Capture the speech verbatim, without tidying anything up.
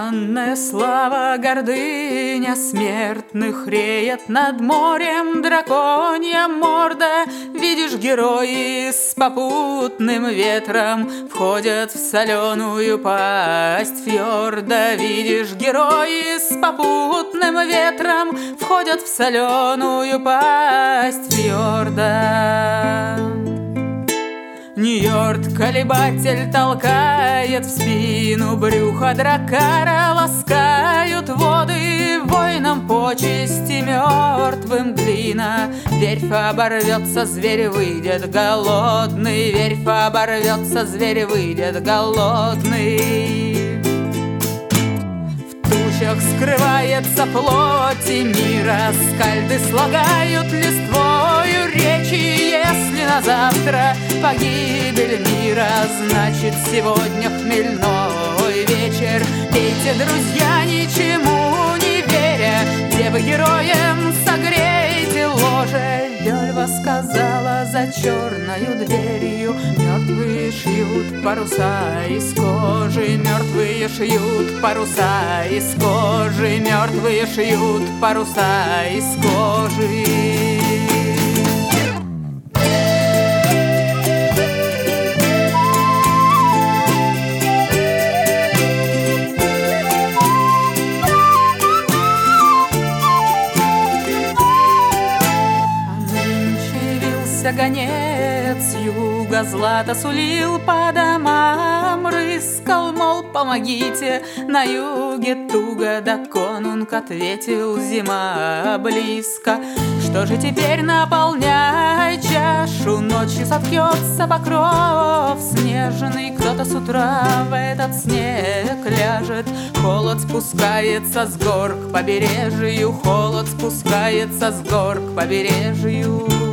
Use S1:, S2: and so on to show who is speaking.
S1: Туманная слава, гордыня смертных реет над морем, драконья морда. Видишь, герои с попутным ветром входят в соленую пасть фьорда. Видишь, герои с попутным ветром входят в соленую пасть фьорда. Ньорд-колебатель толкает в спину брюха дракара, ласкают воды воинам почести мертвым глина. Верфь оборвется, зверь выйдет голодный, верфь оборвется, зверь выйдет голодный. В тучах скрывается плоти мира, скальды слагают листвою речи. Если на завтра погибель мира, значит сегодня хмельной вечер. Пейте, друзья, ничему не веря, девы героям согрейте ложе. Вельва сказала за черною дверью: мертвые шьют паруса из кожи, мертвые шьют паруса из кожи, мертвые шьют паруса из кожи. Гонец юга злато сулил по домам, рыскал, мол, помогите, на юге туго. Да конунг ответил: зима близко. Что же теперь, наполняй чашу, ночью соткется покров снежный. Кто-то с утра в этот снег ляжет, холод спускается с гор к побережью, холод спускается с гор к побережью.